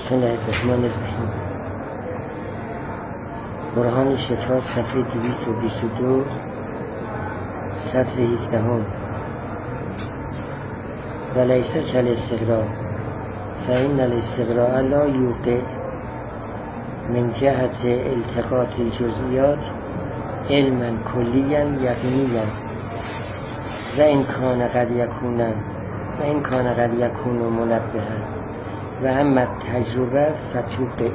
بسم الله الرحمن الرحیم. برهان شفا صفحه 222 سطر 17 ولیس کالاستقراء فإن الاستقراء لا یوقع من جهت التقاط الجزئیات علما کلیا یقینیا و این کان قد یکون منبها و اما تجربه فتوقع.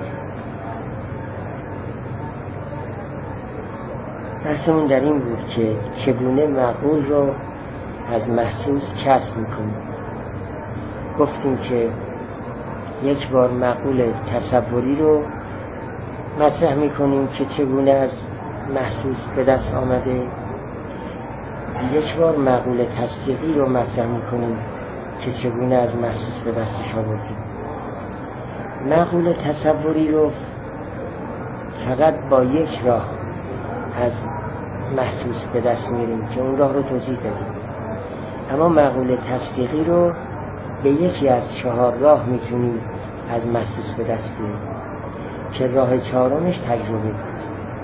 بحثمون در این بود که چگونه معقول رو از محسوس کسب میکنیم. گفتیم که یک بار معقول تصوری رو مطرح میکنیم که چگونه از محسوس به دست آمده، یک بار معقول تصدیقی رو مطرح میکنیم که چگونه از محسوس به دستش آوردیم. معقول تصوری رو فقط با یک راه از محسوس به دست میاریم که اون راه رو توضیح دادیم، اما معقول تصدیقی رو به یکی از 4 راه میتونیم از محسوس به دست بیاریم که راه 4مش تجربه بود.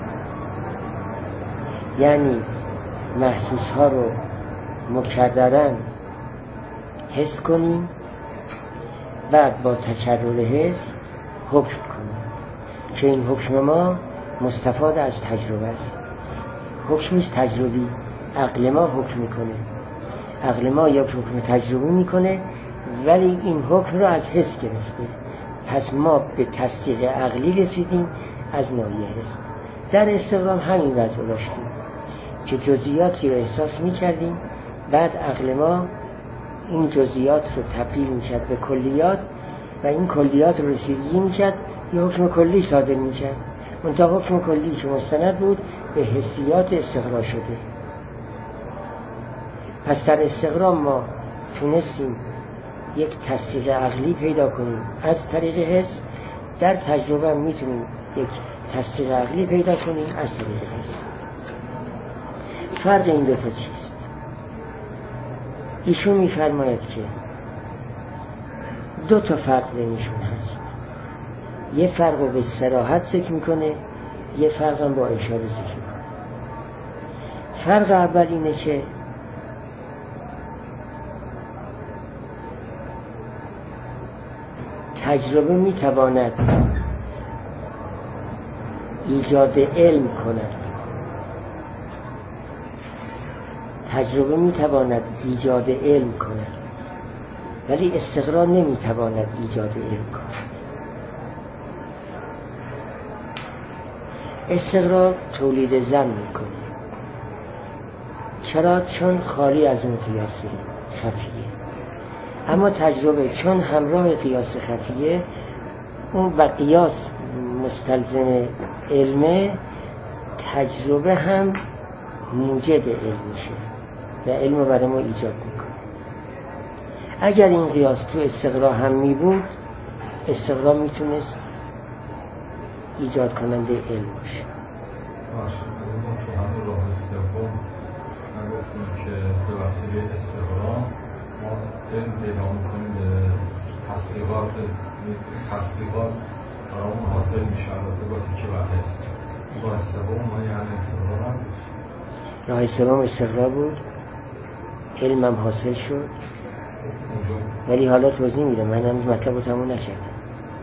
یعنی محسوس ها رو مکررن حس کنیم، بعد با تکرر حس حکم کنیم که این حکم ما مستفاد از تجربه است. حکمش تجربی، عقل ما حکم میکنه، عقل ما یک حکم تجربی میکنه ولی این حکم رو از حس گرفته. پس ما به تصدیق عقلی رسیدیم از ناحیه حس. در استقرام همین وضع داشتیم که جزئیاتی رو احساس میکردیم، بعد عقل ما این جزئیات رو تبدیل میکرد به کلیات و این کلیات رو رسیدگی میکرد، یه حکم کلی صادر میکرد. منتها حکم کلی که مستند بود به حسیات استقرا شده. پس در استقرا ما تونستیم یک تصدیق عقلی پیدا کنیم از طریق حس. در تجربه میتونیم یک تصدیق عقلی پیدا کنیم از طریق حس. فرق این دوتا چیست؟ ایشون میفرماید که 2 فرق بینشون هست. یه فرق رو به صراحت ذکر میکنه، یه فرق هم با اشاره ذکر میکنه. فرق اول اینه که تجربه میتواند ایجاد علم کند، تجربه میتواند ایجاد علم کند، ولی استقرا نمیتواند ایجاد علم کند. استقرا تولید ظن میکنه. چرا؟ چون خالی از اون قیاس خفیه. اما تجربه چون همراه قیاس خفیه، اون و قیاس مستلزم علمه، تجربه هم موجد علم میشه و علم رو برای ما ایجاد میکنه. اگر این قیاس تو استقرا هم میبود، استقرا میتونست ایجاد کننده علم باشه. تو همون راه سوم من گفتیم که به وسیله استقرا ما علم پیدا میکنیم، به تصدیقات برامون حاصل میشه، البته با تکیه و حس. راه سوم ما یعنی استقرا نبود. راه سوم استقرا بود، علم هم حاصل شد، ولی حالا توضیح میدم. من هم مطلب رو تموم نکردم،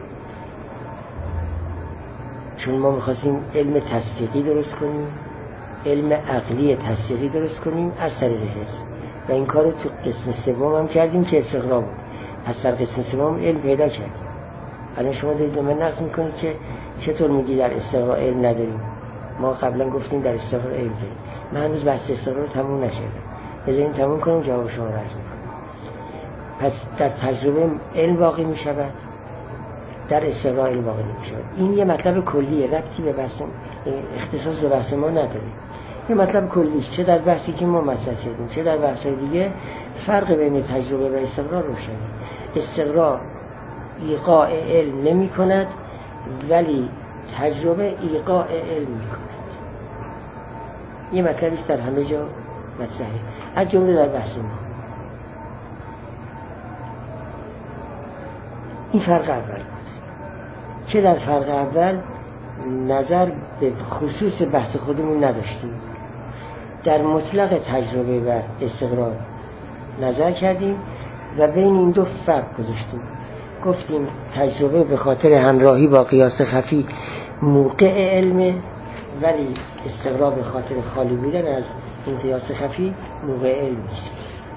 چون ما میخواستیم علم تصدیقی درست کنیم، علم عقلی تصدیقی درست کنیم از طریق حس، و این کار رو تو قسم سوم هم کردیم که استقرا بود. پس در قسم سوم علم پیدا کردیم. الان شما دارید به من نقض میکنید که چطور میگی در استقرا علم نداریم؟ ما قبلا گفتیم در استقرا علم داریم. من هنوز بحث استقرا رو تموم نکردم، بذارین تموم کنیم جواب شما رو عرض میکنم. پس در تجربه علم واقع میشود، در استقرا علم واقع نمیشود. این یه مطلب کلیه، ربطی به بحث اختصاص به بحث ما نداره. یه مطلب کلی، چه در بحثی که ما مطرح کردیم چه در بحث‌های دیگه، فرق بین تجربه و استقرا روشنه. استقرا ایقاع علم نمی کند، ولی تجربه ایقاع علم می کند. یه مطلبیست در همه جا مطرحه، از جمله در بحث ما. این فرق اول بود. که در فرق اول نظر به خصوص بحث خودمون نداشتیم، در مطلق تجربه و استقرار نظر کردیم و بین این دو فرق گذاشتیم. گفتیم تجربه به خاطر همراهی با قیاس خفی موقع علمه، ولی استقرار به خاطر خالی بودن از این قیاس خفی موقع علم نیست.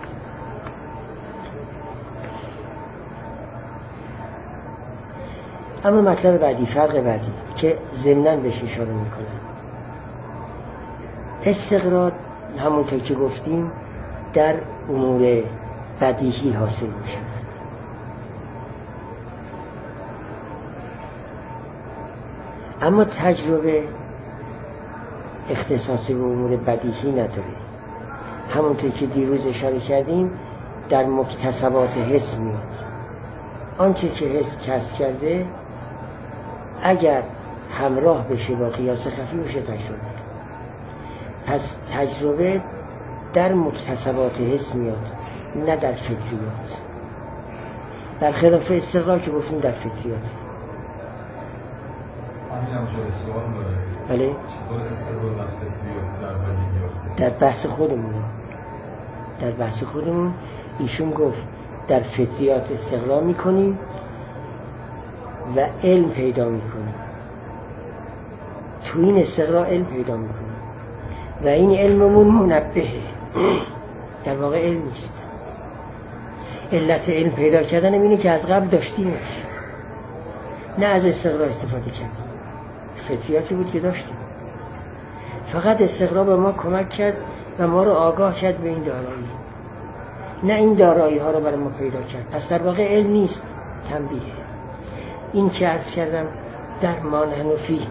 اما مطلب بعدی، فرق بعدی که ضمناً بهش اشاره میکنه، استقرار همونطور که گفتیم در امور بدیهی حاصل میشه، اما تجربه اختصاصی به امور بدیهی نداره. همونطور که دیروز اشاره کردیم در مکتسبات حس میاد. آنچه که حس کسب کرده اگر همراه بشه با قیاس خفی میشه تجربه. پس تجربه در مکتسبات حس میاد، نه در فطریات، برخلاف استقرار که گفتیم در فطریات. همین شده سوال داره. بله؟ چطور استقرار در فطریات در بدیهیات؟ در بحث خودمون ایشون گفت در فطریات استقرار میکنیم و علم پیدا میکنیم. تو این استقرار علم پیدا میکنیم و این علممون منبهه، در واقع علم نیست. علت علم پیدا کردن اینه که از قبل داشتیمش، نه از استقرار استفاده کردیم. فطریاتی بود که داشتیم، فقط استقرار به ما کمک کرد و ما رو آگاه کرد به این دارایی، نه این دارایی ها رو برای ما پیدا کرد. پس در واقع علم نیست، تنبیه. این که عرض کردم در ما نحن فی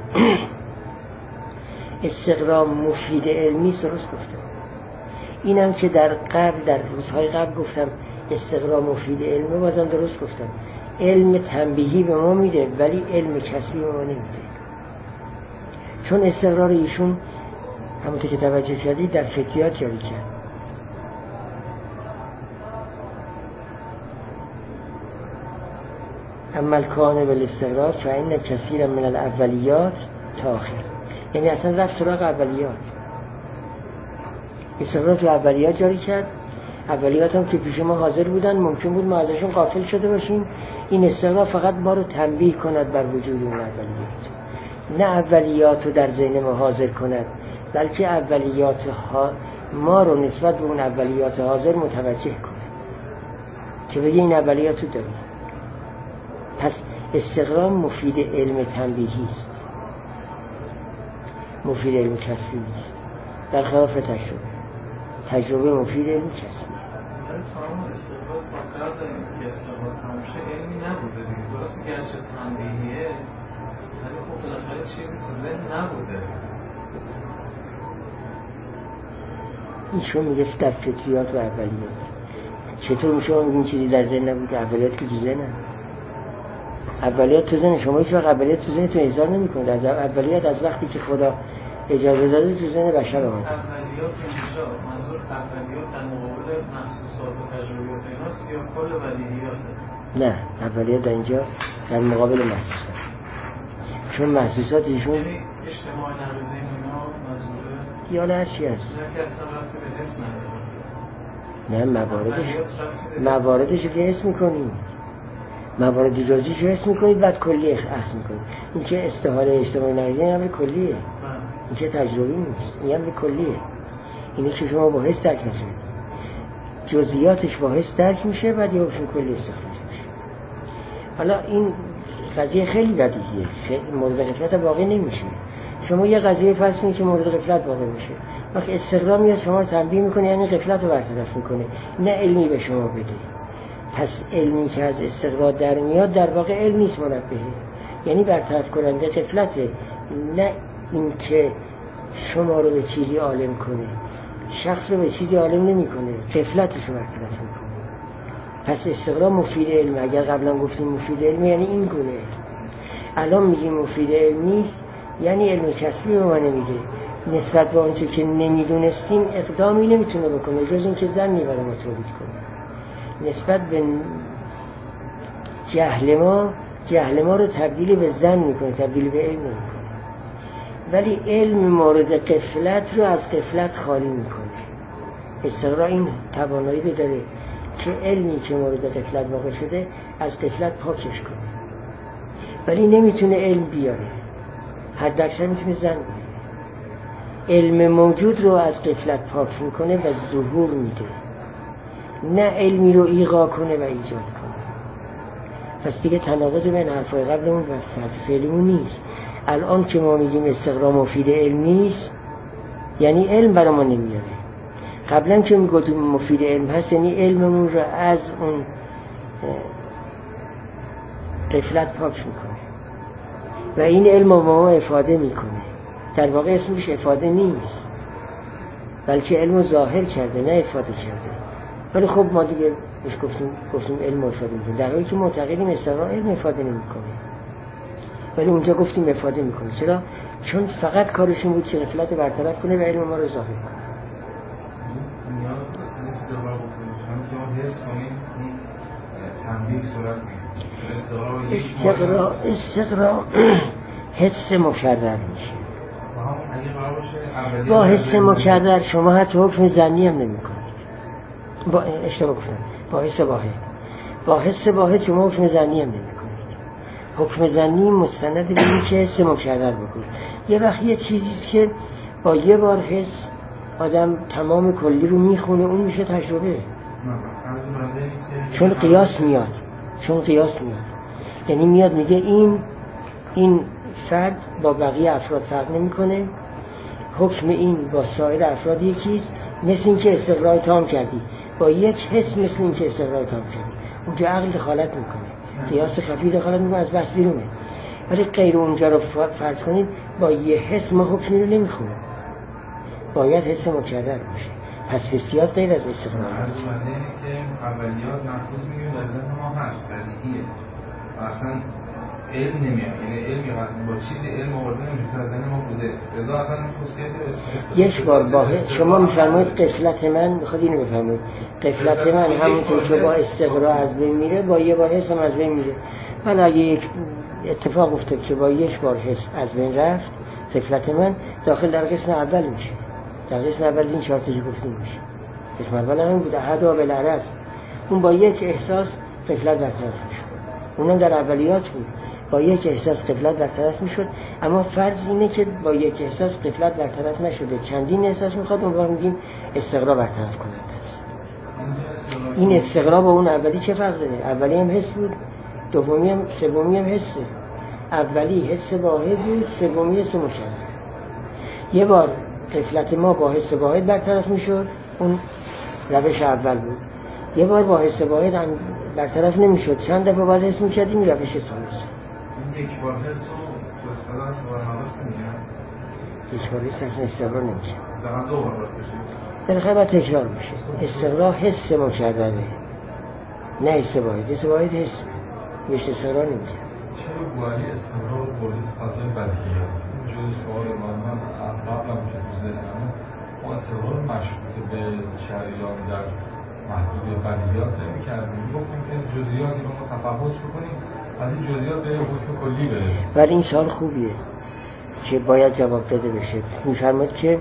استقرار مفید علمی، درست گفتم. اینم که در روزهای قبل گفتم استقرار مفید علمی، بازم درست گفتم. علم تنبیهی به ما میده ولی علم کسبی به ما نمیده، چون استقرار ایشون همونطور که توجه کردی در فطریات جاری کرد. اما الکان بالاستقرار فإن کثیرا من الاولیات تاخر، یعنی اصلا رفت سراغ اولیات. استقرار تو اولیات جاری کرد، اولیات هم که پیش ما حاضر بودن، ممکن بود ما ازشون غافل شده باشیم. این استقرار فقط ما رو تنبیه کند بر وجود اون اولیات، نه اولیات رو در ذهن ما حاضر کند، بلکه اولیات ما رو نسبت به اون اولیات حاضر متوجه کند که بگه این اولیات رو داریم. پس استقرار مفید علم تنبیهی است، مفید علم کسبی نیست، در خلاف تجربه مفید علم کسبی. تمام استقرار تا قبل اینکه استقرار تمام شه علمی نبوده دیگه، درسته که گرچه تنبیهیه ولی خب بالاخره چیزی تو ذهن نبوده. ایشون میگه در فطریات و اولیات. چطور شما میگین چیزی در ذهن نبوده؟ اولیات که تو ذهن اولیات تو ذهن شما، هیچ وقت اولیات تو ذهن تو احضار نمی‌کنید. از اولیات از وقتی که خدا اجازه داده تو ذهن بشر اومده. اولیات اینجا منظور اولیات در مقابل محسوسات و تجربیات ایناست یا کل بدیهیاته؟ نه، اولیات در اینجا در مقابل محسوسات، چون محسوسات ایشون یعنی اجتماع نقض اینا منظوره یا هر چی هست، نه که اصلا ربطی به حس نداره. نه مواردش که حس میکنیم، موارد جزئیش حس میکنید بعد کلی اخذ میکنید. این که استحاله اجتماعی نقضی این امر کلیه، این که تجربی نیست، این امر کلیه. اینه که شما با حس درک نکنید، جزئیاتش با حس درک میشه بعد یه باشون کلی استخراج میشه. حالا این قضیه خیلی بدیهیه، خیلی مورد غفلت واقع نمیشه. شما یه قضیه فرض کنید که مورد غفلت واقع میشه، وقتی استقرار میاد شما رو تنبیه میکنه، یعنی غفلت رو برطرف میکنه، نه علمی به شما بده. پس علمی که از استقرار در میاد در واقع علم نیست، منبهه، یعنی برطرف کننده غفلته، نه این که شما رو به چیزی عالم کنه. شخص رو به چیزی عالم نمیکنه، غفلتش رو برطرف میکنه. پس استقرار مفید علم. اگر قبلا گفتیم مفید علم یعنی این گونه، الان میگیم مفید علم نیست، یعنی علم کسبی به ما نمیده. نسبت به آنچه که نمیدونستیم اقدامی نمیتونه بکنه جز این که ظنی برای ما تولید کنه. نسبت به جهل ما جهل ما رو تبدیل به ظن میکنه، تبدیل به علم نمیکنه. ولی علم مورد غفلت رو از غفلت خالی میکنه. استقرا این توانایی رو داره که علمی که مورد غفلت واقع شده از غفلت پاکش کنه، ولی نمیتونه علم بیاره، حد اکثر میتونه ظن بیاره. علم موجود رو از غفلت پاک میکنه و ظهور میده، نه علمی رو ایقا کنه و ایجاد کنه. پس دیگه تناقض بین حرفای قبلمون و فعلیمون نیست. الان که ما میگیم استقرا مفید علم نیست، یعنی علم برای ما نمیاره. قبلا که میگفتیم مفید علم هست، یعنی علممون رو از اون غفلت پاک میکنه و این علم رو ما افاده میکنه. در واقع اسمش افاده نیست، بلکه علم رو ظاهر کرده، نه افاده کرده. ولی خب ما دیگه بهش گفتیم علم افاده میکنه، در حالی که معتقدیم استقرا علم افاده نمیکنه، ولی اونجا گفتیم افاده میکنه. چرا؟ چون فقط کارشون بود که غفلت رو برطرف کنه و علم ما رو ظاهر کنه. نیاز به استقرا بکنیم، چون که ما حس کنیم اون تنبیه صورت میگیره. استقرا حس مکرر میشه. اگه با حس مکرر شما حتی حکم ظنی هم نمی کنید. با اشتباه گفتم، با حس واحد. با حس واحد شما حکم ظنی هم نمی کنید. حکم ظنی مستند به این که حس مکرر بکنید. یه وقت یه چیزیست که با یه بار حس آدم تمام کلی رو میخونه، اون میشه تجربه. چون قیاس میاد. یعنی میاد میگه این فرد با بقیه افراد فرق نمیکنه، حکم این با سایر افراد یکیست، مثل این که استقرای تام کردی، با یک حس مثل این که استقرای تام کردی. اونجا عقل دخالت میکنه، قیاس خفی دخالت میکنه، از بس بیرونه. ولی غیر اونجا رو فرض کنید، با یه حس ما حکمی رو نمیخونه، باید حس مکرر باشه. پس حسیات غیر از استقرار هست. که اولیات محفوظ میگیم در ذهن ما هست، بدیهیه، اصلا علم نمیاد، یعنی علم با چیزی علم آورده نمیشه که از ذهن ما بوده. رضا اصلا خصوصیت یک بار با شما میفرمایید غفلت من، میخواد اینو بفرمایید غفلت من همونطور که با استقرا از بین میره، با یه بار حس هم از بین میره. ولی اگه یک اتفاق افتاد که با یک بار حس از بین رفت، غفلت من داخل در قسم اول میشه. در قسم اول این 4 تا گفتیم میشه. قسم اول هم بود احدا بالعرض، اون با یک احساس غفلت برطرف میشه. اونم در اولیات بود، با یک احساس غفلت برطرف میشد. اما فرض اینه که با یک احساس غفلت برطرف نشده، چندین احساس میخواد، اون رو میگیم استقرا برطرف کننده است. این استقرا با اون اولی چه فرق داره؟ اولی هم حس بود، دومی هم سومی هم حسه. اولی حس واحد بود، سومی حس مشابه. یه بار غفلت ما با حس واحد برطرف میشد، اون روش اول بود. یه بار با حس واحد برطرف نمیشد، چند دفعه باید حس میکردیم، این روش ثالث. یک بار حس رو تو اصطلاح استقرار ناقص نمیگن؟ یک بار حس اصلا استقرار نمیشه، دقیقا 2 بار باید بشه. بالاخره باید تکرار بشه. استقرار حس مکرره، نه حس واحد. حس واحد حس بهش استقرار نمیشه. چرا گوهری استقرار رو بردید فضای بدیهیات؟ جز سوال من قبلم که تو ذهنمه، ما استقرار مشروط به شریان در محدود بدیهیات نمی‌کردیم، گفتیم که جزئیاتی رو ما تفحص بکنیم، از این جزئیات به حکم کلی برسیم. ولی این سوال خوبیه که باید جواب داده بشه. می‌فرماد که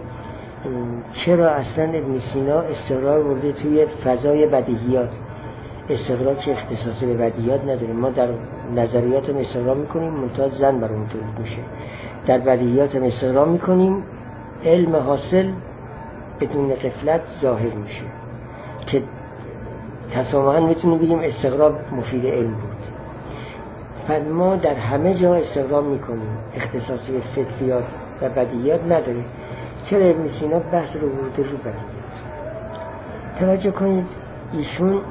چرا اصلا ابن سینا استقرار برده توی فضای بدیهیات؟ استقرار که اختصاصی به بدیهیات نداریم. ما در نظریات هم استقرار میکنیم، منتها زن برامون تولید میشه. در بدیهیات هم استقرار میکنیم، علم حاصل بدون غفلت ظاهر میشه که تسامحاً میتونیم بگیم استقرار مفید علم بود. پس ما در همه جا استقرار میکنیم، اختصاصی به فطریات و بدیهیات نداریم. چرا ابن سینا بحث رو برده رو بدیهیات؟ توجه کنید، ایشون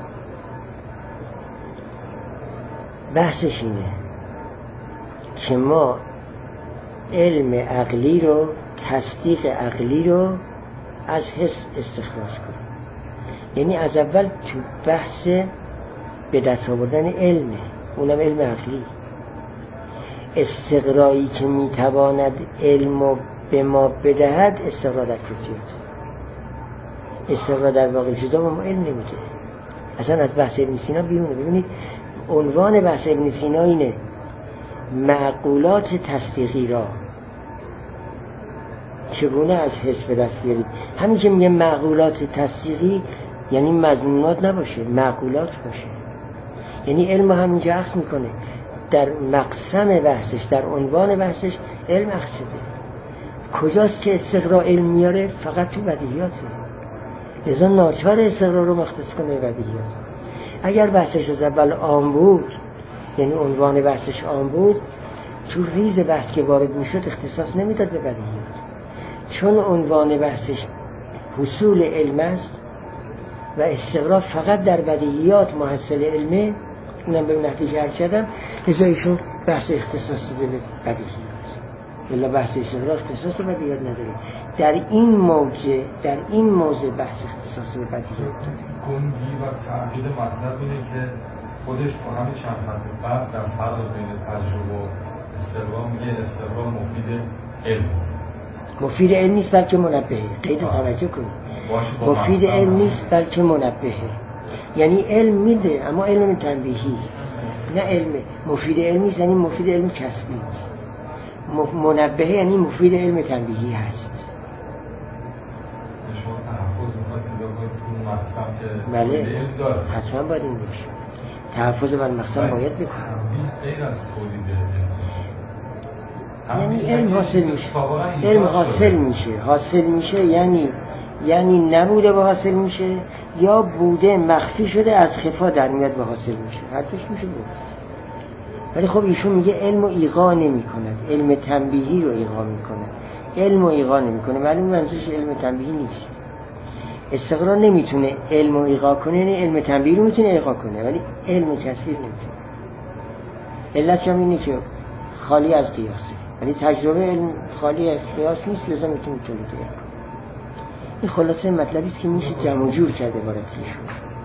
بحثش اینه که ما علم عقلی رو، تصدیق عقلی رو از حس استخراج کنیم. یعنی از اول تو بحث به دست آوردن علمه، اونم علم عقلی. استقرایی که میتواند علم رو به ما بدهد استقرار در فطریات. استقرار در واقع جدا ما علم نمیده، اصلا از بحث ابن سینا بیرونه. ببینید عنوان بحث ابن سینا اینه معقولات تصدیقی را چگونه از حس به دست بیارید. همین که میگه معقولات تصدیقی یعنی مضمونات نباشه، معقولات باشه. یعنی علم همینجا عکس میکنه، در مقسم بحثش، در عنوان بحثش علم عکس شده. کجاست که استقرا علم میاره؟ فقط تو بدیهیاته. لذا ناچار استقرا رو مختص کنه بدیهیات. اگر بحثش از اول عام بود، یعنی عنوان بحثش عام بود، تو ریز بحث که وارد میشد اختصاص نمیداد به بدیهیات. چون عنوان بحثش حصول علم است و استقرا فقط در بدیهیات محصل علمه، اونم به نحوی که عرض کردم، لذا ایشون بحث اختصاص داده به بدیهیات. الا بحث استقرا اختصاص به بدیهیات نداره. در این موضع بحث اختصاص به بدیهیات داره. گنگی و تعقید مطلب اینه که خودش با همین چند خط بعد در فرق بین تجربه و استقرا میگه استقرا مفید علم است. مفید علم نیست بلکه منبهه. قید توجه کنید. مفید علم نیست بلکه منبهه. یعنی علم میده اما علم تنبیهی، نه علم مفید علم نیست، یعنی مفید علم کسبی نیست. منبهه یعنی مفید علم تنبیهی هست. شما تحفظ می‌کنید تو مقسم که بله علم داره، حتما باید این باشه. تحفظ بر مقسم باید بکنه. غیر از تولید یعنی علم حاصل میشه. علم حاصل میشه یعنی نبوده به حاصل میشه، یا بوده مخفی شده از خفا در میاد به حاصل میشه. هر دوش میشه بود. ولی خب ایشون میگه علم رو ایقا نمی کند، علم تنبیهی رو ایقا می کند. علم رو ایقا نمی کنه، معلوم منظورش علم تنبیهی نیست. استقرا نمیتونه علم رو ایقا کنه، یعنی علم تنبیهی رو میتونه ایقا کنه ولی علم کسبی نمیتونه. علت هم اینه که خالی از قیاسه، یعنی تجربه علم خالی از قیاس نیست، لذا میتونه تولید کنه. این خلاصه مطلبی است که میشه جمع و جور کرده برای ایشون.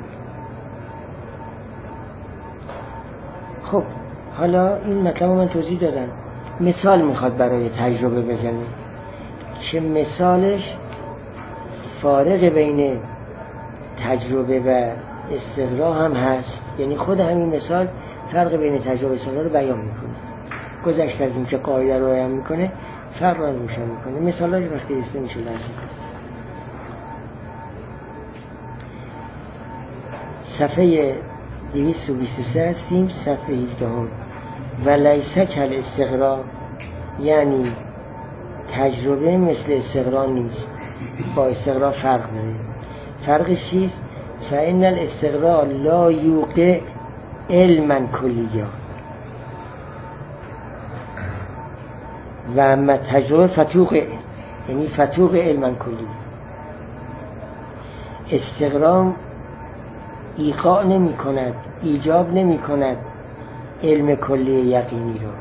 خب حالا این مطلب من توضیح دادم. مثال میخواد برای تجربه بزنه که مثالش فارق بین تجربه و استقرا هم هست، یعنی خود همین مثال فرق بین تجربه و استقرا رو بیان میکنه. گذشت از این که قاعده رو بیان میکنه فرق رو روشن میکنه. مثالاش وقتی رسیده میشه لازم میکنه. صفحه 223 هستیم، صفحه 17 هم. و لیسه کل استقرا، یعنی تجربه مثل استقرا نیست، با استقرا فرق داره. فرقش چیست؟ فإن الاستقرا لا یوقع علما کلیا و اما تجربه فتوق، یعنی فتوق علما کلی. استقرا ایقاع نمی کند، ایجاب نمی کند علم کلی یقینی رو.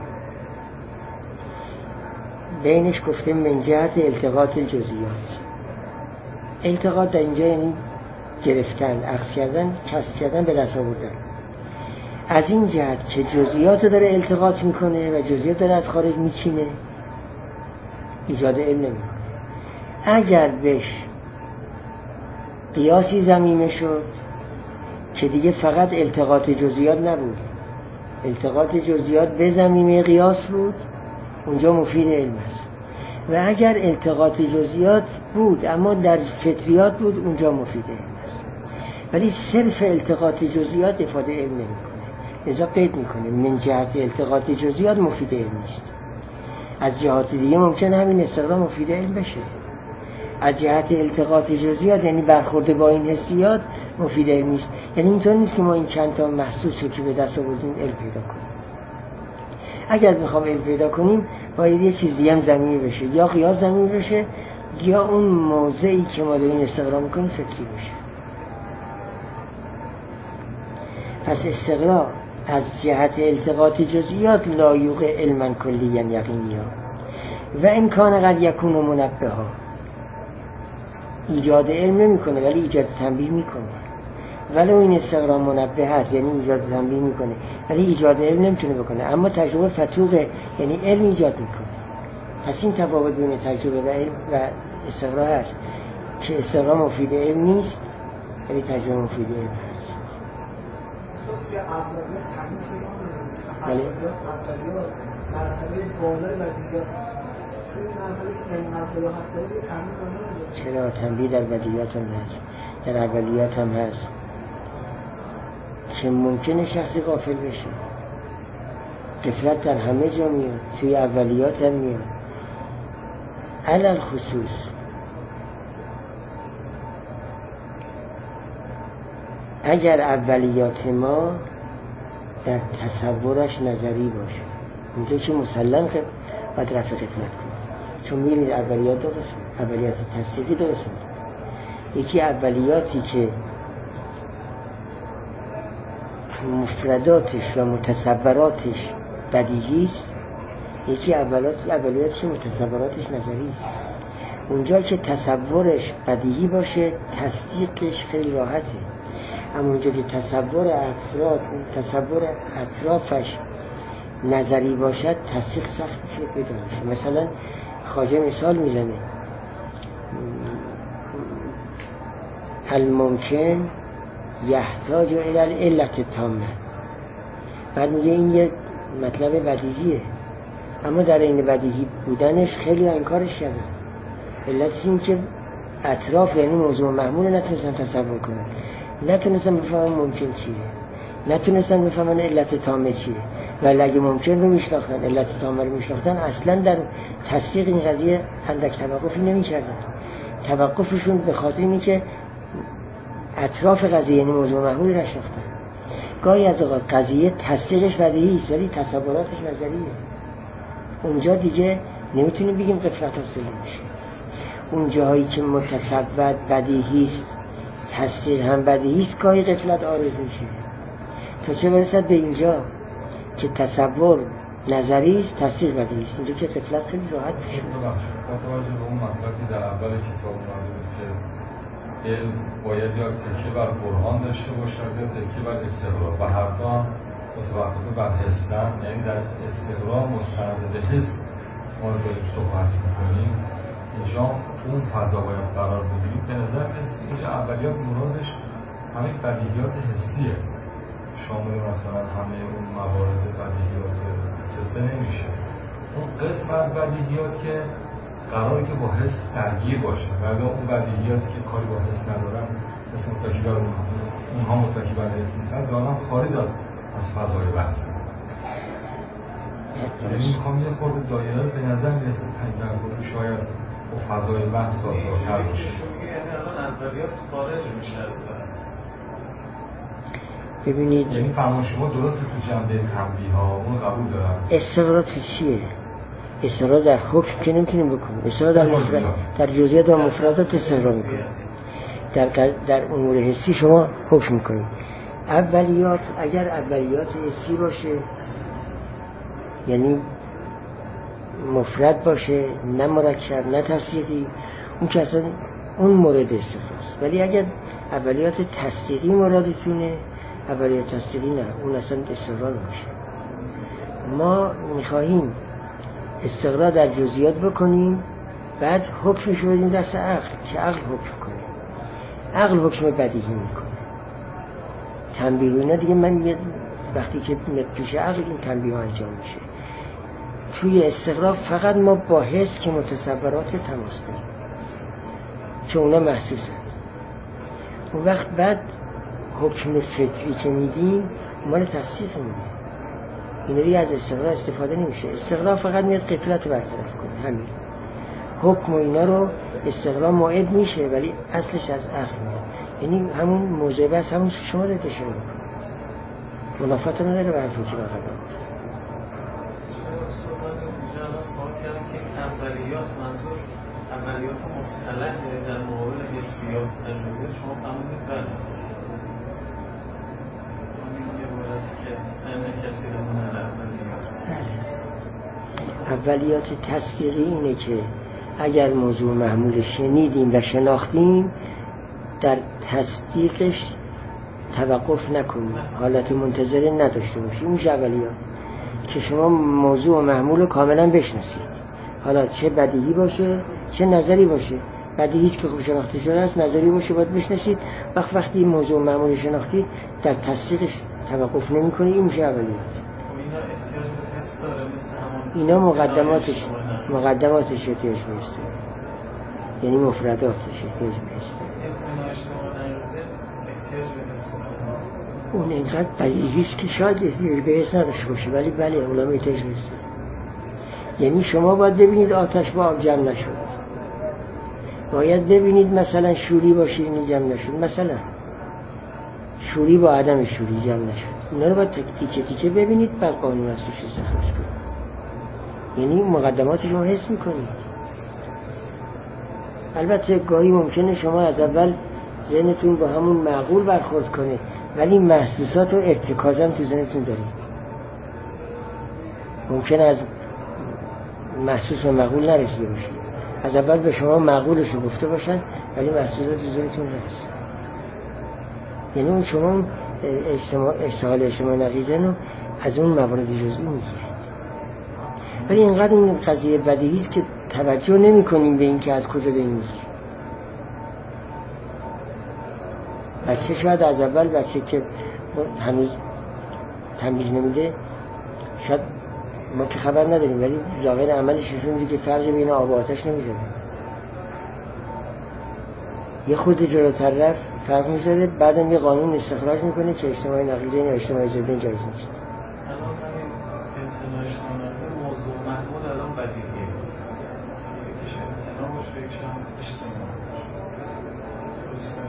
بینش گفته من جهت التقاط الجزئیات. التقاط در اینجا یعنی گرفتن، اخذ کردن، کسب کردن، به دست آوردن. از این جهت که جزئیات رو داره التقاط میکنه و جزئیات داره از خارج میچینه، ایجاد علم نمیکنه. اگر بهش قیاسی ضمیمه شد که دیگه فقط التقاط جزئیات نبود، التقاط جزئیات به ضمیمه قیاس بود، اونجا مفید علم است. و اگر التقاط جزئیات بود اما در فطریات بود، اونجا مفید علم است. ولی صرف التقاط جزئیات افاده علم نمیکنه. لذا قید میکنه من جهت التقاط جزئیات مفید علم نیست. از جهات دیگه ممکنه همین استقرا مفید علم بشه. از جهت التقاط جزئیات یعنی برخورد با این حسیات مفید علم نیست. یعنی اینطور نیست که ما این چند تا محسوس رو که به دست آوردیم علم پیدا کنیم. اگر بخوام علم پیدا کنیم باید یه چیز دیگه هم ضمیمه بشه، یا قیاس ضمیمه بشه یا اون موضعی که ما داریم استقرا میکنیم فکری بشه. پس استقرا از جهت التقاط جزئیات لا یوقع علما کلیا یقینیا و امکان قد یکون منبها. ایجاد علم نمیکنه ولی ایجاد تنبیه میکنه. ولی این استقرا منبه هست، یعنی ایجاد تنبیه میکنه ولی ایجاد علم نمیتونه بکنه. اما تجربه فتوقه، یعنی علم ایجاد میکنه. پس این تفاوت بین تجربه و علم و استقرا هست که استقرا مفید علم نیست ولی تجربه مفید علم هست. بله. چرا تنبیه در بدیهیات هم هست، در اولیات هم هست که ممکنه شخصی غافل بشه. غفلت در همه جا میاد، توی اولیات هم میاد. علل خصوص اگر اولیات ما در تصورش نظری باشه، اونجا که مسلم که باید رفع غفلت کنید. چون می‌بینید اولیات دو قسم، اولیات تصدیقی دو قسم. یکی اولیاتی که مفرداتش و متصوراتش بدیهی است، یکی اولیاتی که متصوراتش نظری است. اونجا که تصورش بدیهی باشه تصدیقش خیلی راحته، اما اونجا که تصور اطرافش نظری باشد تصدیق سخت میشه پیدا میشه. مثلا خواجه مثال میزنه الممکن یحتاج الی العلت التامه، بعد میگه این یه مطلب بدیهیه، اما در این بدیهی بودنش خیلی انکارش کردن. علتش این که اطراف یعنی موضوع محمول نتونستن تصور کنن، نتونستن بفهمن ممکن چیه، نتونستن بفهمن علت تامه چیه. ولی اگه ممکن رو میشناختن، علت تامه رو میشناختن، اصلا در تصدیق این قضیه اندک توقفی نمیکردن. توقفشون به خاطر اینه که اطراف قضیه یعنی موضوع محمول نشناختن. گاهی از اوقات قضیه تصدیقش بدیهی است ولی تصوراتش نظریه. اونجا دیگه نمیتونیم بگیم غفلت حاصل نمیشه. اون جاهایی که متصور بدیهی است، تصدیق هم بدیهی است، گاهی غفلت عارض میشه. تا چه برسد به اینجا که تصور نظری است، تصدیق بدیهی است، اینجا که غفلت خیلی راحت میشه. با توجه به اون مطلبی در اول کتاب اومده بود که علم باید یا تکیه بر برهان داشته باشد یا تکیه بر استقرار، و هر دو هم متوقف بر حسن، یعنی در استقرار مستند به حس ما رو داریم صحبت میکنیم. اینجا اون فضا باید قرار بگیریم. به نظر میاد اینجا اولیات مرادش همین بدیهیات حسیه، شامل مثلا همه اون موارد بدیهیات سته نمیشه. اون قسم از بدیهیات که قراره که با حس درگیر باشه، ولی اون بدیهیاتی که کاری با حس ندارن، مثل متکی بر اونها متکی بر حس نیستن، ظاهرا خارج از فضای بحث. یعنی میخوام یه خورده دایره به نظر میرسه تنگر کنه، شاید با فضای بحث سازگارتر باشه. یعنی الان اولیات خارج میشه از بحث. ببینید، یعنی فرمان شما درسته تو جنبه تنبیه ها اون قبول دارم. استقرار تو چیه؟ استقرار در حکم که نمیتونیم بکنیم. استقرار در جزئیات و مفردات استقرار میکنیم. در امور حسی شما حکم میکنید. اولیات اگر اولیات حسی باشه، یعنی مفرد باشه، نه مرکب نه تصدیقی، اون که اصلا اون مورد استقراست. ولی اگر اولیات تصدیقی مرادتونه، اولیات تصدیقی نه، اون اصلا استقرار نمیشه. ما میخواهیم استقرار در جزئیات بکنیم، بعد حکمش رو بدیم دست عقل که عقل حکم کنه. عقل حکم بدیهی میکنه. تنبیه اینا دیگه من وقتی که پیش عقل این تنبیه ها انجام میشه. توی استقرار فقط ما با حس که متصورات تماس داریم که اونا محسوسن. اون وقت بعد حکم فطری که میدیم مال تصدیق میده. این دیگه از استقرار استفاده نمیشه. استقرار فقط میاد غفلت رو برطرف کنه، همین. حکم و اینا رو استقرار موعد میشه ولی اصلش از عقل میاد. یعنی همون موضوع بس همون شما رو اشاره میکنه. منافات رو نداره به حرفی که بقیه گفت. سوال کردم که اولیات منظور اولیات مصطلح در مقابل حسیات تجربیات شما فهمیدید؟ بله. یه عبارتی که فهم کسی رو اولیات. اولیات تصدیقی اینه که اگر موضوع محمول شنیدیم و شناختیم، در تصدیقش توقف نکنیم، حالت منتظره نداشته باشیم. میشه اولیات که شما موضوع و محمول رو کاملا بشناسید، حالا چه بدیهی باشه چه نظری باشه. بدیهیش که خوب شناخته شده است، نظری باشه باید بشناسید. وقتی این موضوع و محمول شناختید، در تصدیقش توقف نمی کنید. این میشه اولیات. اینا اینا مقدماتش احتیاج به استقلال، یعنی مفرداتش احتیاج به استقلال. اون اینقدر بدیهیست که شاید احتیاج به حس نداشته باشه، ولی بله اونم احتیاج به استقلال. یعنی شما باید ببینید آتش با آب جمع نشد، باید ببینید مثلا شوری با شیرینی جمع نشد، مثلا شوری با عدم شوری جمع نشد. اینا رو باید تیکه تیکه ببینید، بعد قانون از توش استخراج کنید. یعنی مقدماتش رو حس میکنید. البته گاهی ممکنه شما از اول ذهنتون با همون معقول برخورد کنه، ولی محسوسات و ارتکازا تو ذهنتون دارید. ممکنه از محسوس و معقول نرسیده باشید، از اول به شما معقولش رو گفته باشن ولی محسوسات تو ذهنتون هست. یعنی اون شما اشتغال اجتماعی نقیضه رو از اون موارد جزئی میگیرید. ولی اینقدر این قضیه بدیهیست که توجه نمی کنیم به این که از کجا داریم میگیریم. بچه شاید از اول، بچه که هنوز تمیز نمیده، شاید ما که خبر نداریم، ولی ظاهر عملش نشون میده که فرقی بین آب و آتش نمیذاره. یه خود جلوتر رفت فرق میذاره، بعدم یه قانون استخراج میکنه که اجتماعی نقیضه یا اجتماعی ضد جایز نیست. الان همین امتناع اجتماعی موضوع محمول الان بدیهیه، یکیش امتناع باشه یکیش هم اجتماع باشه.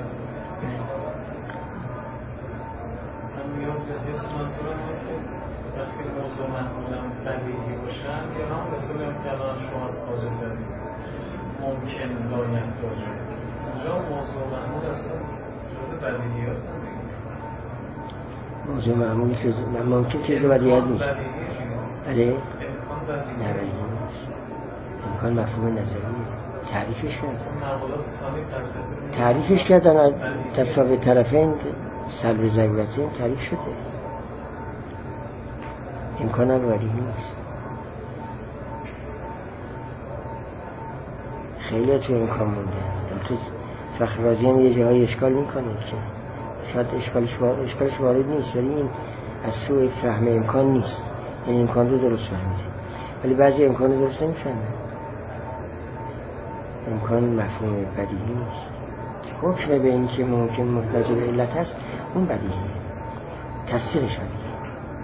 مثلا نیاز به حس منظورم اینه که وقتی موضوع محمولم بدیهی باشن، یا هم مثلا که الان شما از آجه زدید ممکن لا یحتاجه، اونجا موضوع محمول اصلا جزء بدیهیات هم بگید. موضوع معمول ممکن که جزء بدیهیات نیست. بله؟ امکان بدیهی نه بدیهی نیست. امکان مفهوم نظریه. تعریفش کردن. تعریفش کردن تساوی طرفین سلب ضرورتین تعریف شده. امکان هم بدیهی نیست. خیلی تو امکان مونده. فخر رازی هم یه جاهای اشکال میکنه که شاید اشکالش وارد نیست، ولی این از سوء فهم امکان نیست، این امکان رو درست فهمیده، ولی بعضی امکان رو درست نمیفهمه. امکان مفهوم بدیهی نیست. حکم به این که ممکن محتاج به علت هست، اون بدیهیه، تصدیقش بدیهیه.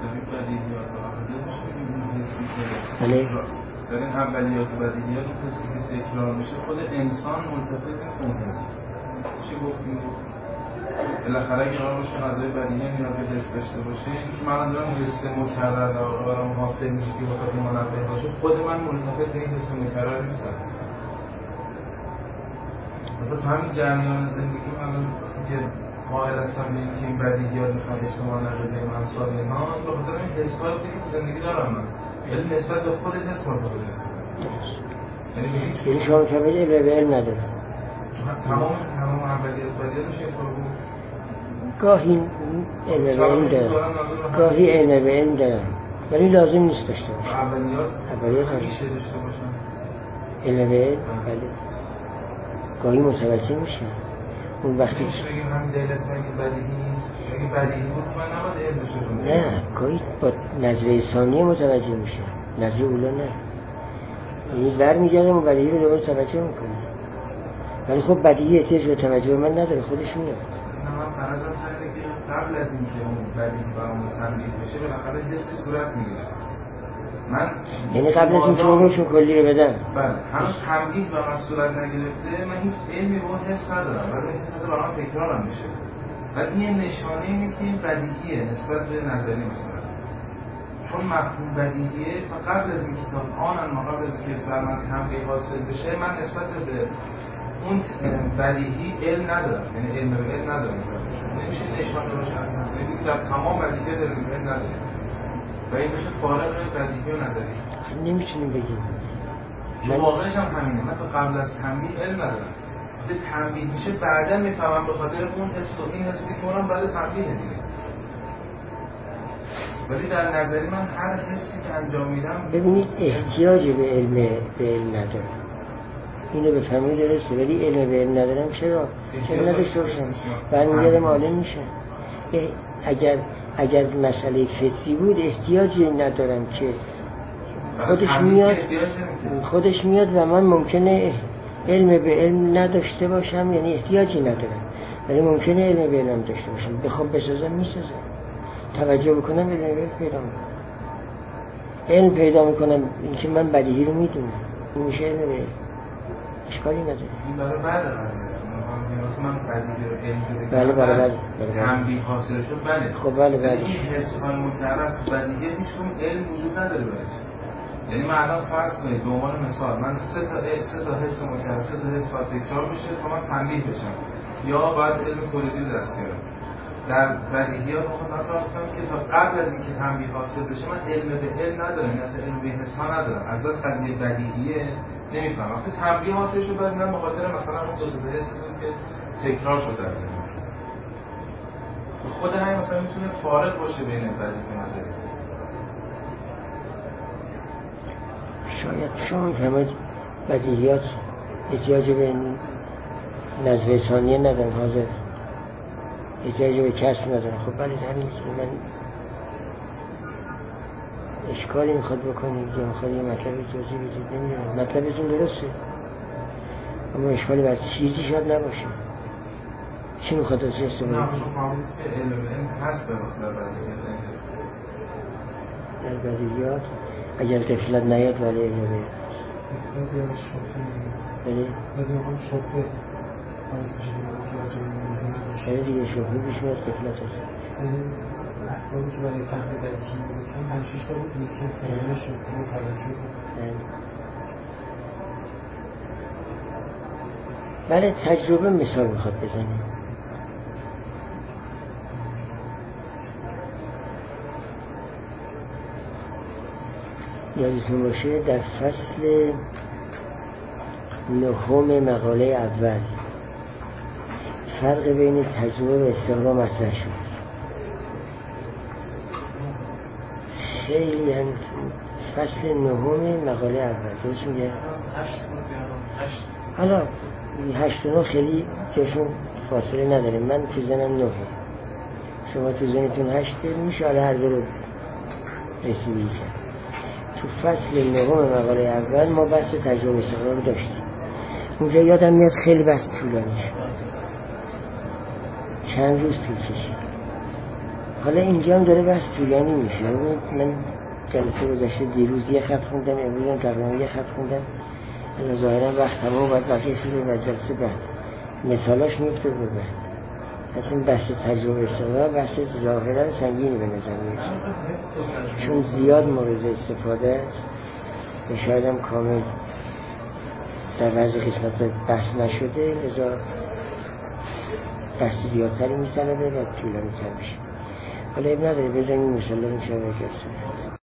بله در این اولیات و بدیهیات اون حسی که تکرار میشه خود انسان منتفع نیست اون حس. چی گفتیم؟ بالاخره اگه قرار باشه غذای بدیهی نیاز به حس داشته باشه، اینکه من دارم حس مکرر برام حاصل میشه که بخاطر منبه باشه، خود من منتفع به این حس مکرر نیستم. مثلا تو همین جریان زندگی من که قائل هستم به اینکه این بدیهیات مثلا اجتماع نقیضه و امثال اینها، به خاطر این حس‌هایی که تو زندگی دارم من، یعنی نسبت به خود حس مرتبط هست. یعنی شما کامل علم به علم نداره. تمام عملیات بدیهیات میشه اینطور بود. گاهی علم به علم داره، گاهی علم به علم داره، ولی لازم نیست داشته باشه. اولیات میشه داشته باشن. علم به علم بله. گاهی متوجه میشه. اون وقتی میشه بگیم همین دلیل است که بدیهی نیست. اگه بدیهی بود که من نباید علم بشه. نه، گاهی با نظریه ثانیه متوجه میشه، نظریه اولا نه. یعنی برمیگردم و بدیهی رو دوباره توجه میکنه. ولی خب بدیهی احتیاج به توجه من نداره، خودش میاد. نه من فرضم سر اینه که قبل از اینکه اون بدیهی برام تنبیه بشه بالاخره حسی صورت میگیره. من یعنی قبل از اینکه اونشون کلی رو بدم، بله هنوز تنبیه برام صورت نگرفته، من هیچ علمی به اون حس ندارم، ولی حس برام تکرارم میشه. ولی این نشانه اینه که این بدیهیه نسبت به نظری مثلا. چون مفهوم بدیهیه تا قبل از این کتاب ما قبل از اینکه بر من تنبیه حاصل بشه، من نسبت به اون بدیهی علم ندارم، یعنی علم به علم ندارم. نمیشه نشانه باشه اصلا. یعنی در تمام بدیهی داریم علم نداریم. و این بشه فارغ بدیهی و نظری. نمیتونیم بگیم. واقعش هم همینه. من تا قبل از تنبیه علم ندارم. وقتی تنبیه میشه بعدا میفهمم به خاطر اون حس و این حسی که اونم بعد تنبیه دیگه. ولی در نظری من هر حسی که انجام میدم ببینید احتیاج به علم ندارم. اینو بفهمید درسته، ولی علم به علم ندارم چرا نداشته باشم؟ برمیگردم عالم میشه. اگر مسئله فطری بود احتیاجی ندارم که خودش میاد و من ممکنه علم به علم نداشته باشم، یعنی احتیاجی ندارم، ولی ممکنه علم به علم داشته باشم، بخوام بسازم میسازم، توجه بکنم علم به علم پیدا میکنم، علم پیدا میکنم، اینکه من بدیهی رو میدونم، این میشه علم به علم، اشکالی نداره. این برای بعد از من بدیهی رو علم پیدا بله تنبیه حاصل شد. بله خب بله این حس های مکرر بدیهی هیچ کدوم علم وجود نداره برایش. یعنی من الان فرض کنید به عنوان مثال من سه تا حس مکرر، سه تا حس باید تکرار بشه تا من تنبیه بشم، یا باید علم تولیدی رو دست بیارم. در بدیهیات من فرض کنم که تا قبل از اینکه تنبیه حاصل بشه من علم به علم ندارم، یعنی اصلا علم به حس ها ندارم، از بس قضیه بدیهیه نمیفهمم. وقتی تنبیه حاصل شد بعد من به خاطر مثلا اون دو سه تا حس بود که تکرار شد در ذهنم، خود همین مثلا میتونه فارق باشه بین بدیهی و نظری. شاید شما میفهمید بدیهیات احتیاج به نظر ثانیه ندارن، حاضر احتیاج به کسب ندارن. خب بله همین من اشکالی میخواد بکنید یا میخواد یه مطلبی توضیح بدید نمیدونم، مطلبتون درسته اما اشکالی بر چیزی شاید نباشه. چی میخواد از استفاده کنید؟ نه فهمید که علم هست به مطلب در بدیهیات اگر غفلت نیاد ولی علم به بعضی از شبهه بعضی مقام شبهه باعث میشه که متوجه نمی‌شن نداشته دیگه شبهه پیش میاد غفلت هست. یعنی اسبابی که برای فهم بدیهی میگفتن 5-6 تا بود، یکی فهم شبهه و توجه بود. بله تجربه مثال میخواد بزنیم. یادتون باشه در فصل 9 مقاله اول فرق بین تجربه و استقرا مطرح شد. خیلی هم فصل 9 مقاله اول درست میگه؟ 8 حالا 8 و 9 خیلی جاشون فاصله نداره، من تو زنم 9 شما تو زنتون 8 میشه حالا هر دو رو رسیدی کرد. تو فصل 9 مقاله اول ما بحث تجربه استقرا رو داشتیم. اونجا یادم میاد خیلی بحث طولانی شد، چند روز طول کشید. حالا اینجا هم داره بحث طولانی میشه. من جلسه گذشته دیروز یه خط خوندم، امروز هم تقریبا یه خط خوندم. الان ظاهرا وقت تمام باید بقیه شده و جلسه بعد مثالاش میفته به بعد. پس این بحث تجربه استقرا بحث ظاهرا سنگینی به نظر میرسه، چون زیاد مورد استفاده است و شاید هم کامل در بعضی قسمت بحث نشده، لذا بحث زیادتری میطلبه و طولانی تر میشه. حالا اب نداره بزنیم مثلا میشه به جلسه.